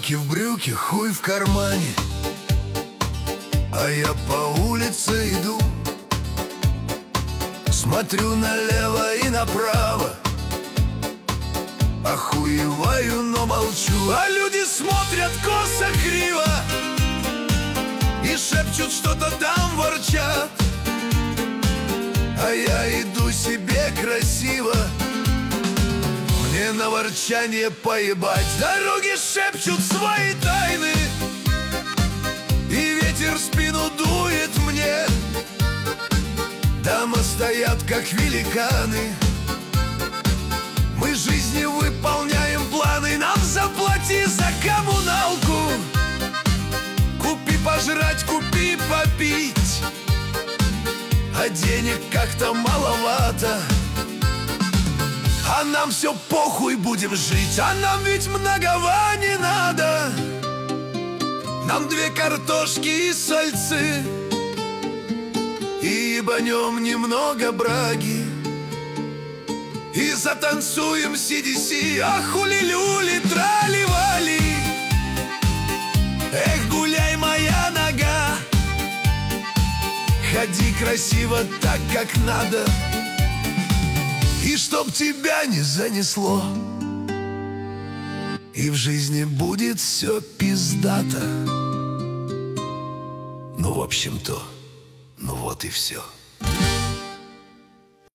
Руки в брюки, хуй в кармане, а я по улице иду. Смотрю налево и направо, охуеваю, но молчу. А люди смотрят косо-криво и шепчут, что-то там ворчат. А я иду себе красиво, мне на ворчание поебать. Дороги шепчут свои тайны, и ветер в спину дует мне. Дома стоят, как великаны, мы жизни выполняем планы. Нам заплати за коммуналку, купи пожрать, купи попить, а денег как-то маловато. А нам все похуй, будем жить, а нам ведь многого не надо. Нам 2 картошки и сальцы, и ебанем немного браги, и затанцуем CDC, а хули-люли, трали-вали. Эх, гуляй, моя нога, ходи красиво так, как надо, и чтоб тебя не занесло, и в жизни будет все пиздато. Ну, в общем-то, ну вот и все.